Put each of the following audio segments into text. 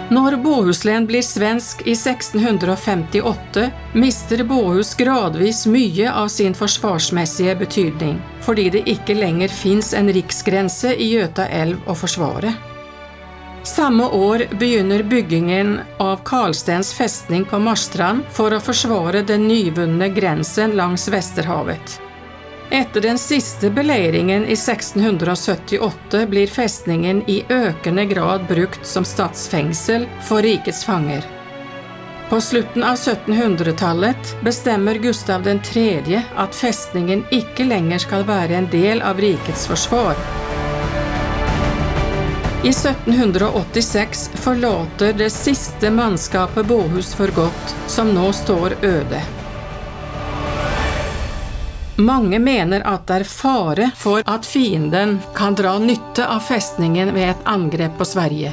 Når Bohuslän blir svensk i 1658, mister Bohus gradvis mye av sin forsvarsmessige betydning, fordi det ikke lenger finns en riksgrense i Göta älv å forsvare. Samme år begynner byggingen av Karlstens festning på Marstrand for å forsvare den nyvunne grensen langs Västerhavet. Etter den siste beleiringen i 1678 blir festningen i økende grad brukt som statsfengsel for rikets fanger. På slutten av 1700-tallet bestemmer Gustav III at festningen ikke lenger skal være en del av rikets forsvar. I 1786 forlater det siste mannskapet Bohus for godt, som nå står øde. Mange mener at det er fare for at fienden kan dra nytte av festningen ved et angrep på Sverige.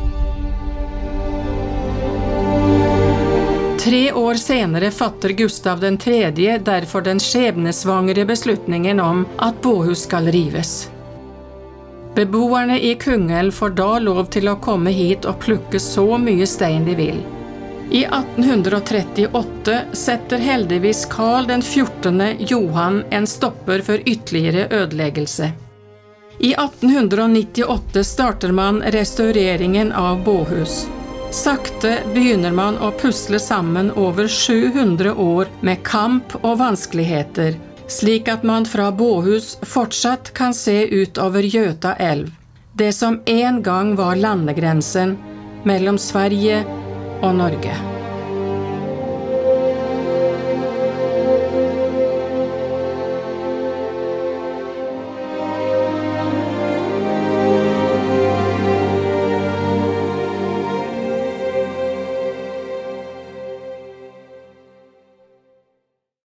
3 år senere fatter Gustav III derfor den skjebnesvangre beslutningen om at Bohus skal rives. Beboerne i Kungälv får da lov til å komme hit og plukke så mye stein de vil. I 1838 setter heldigvis Karl den 14. Johan en stopper for ytterligere ødeleggelse. I 1898 starter man restaureringen av Bohus. Sakte begynner man å pusle sammen over 700 år med kamp og vanskeligheter, slik at man fra Bohus fortsatt kan se ut over Göta älv, det som en gang var landegrensen mellom Sverige og Norge.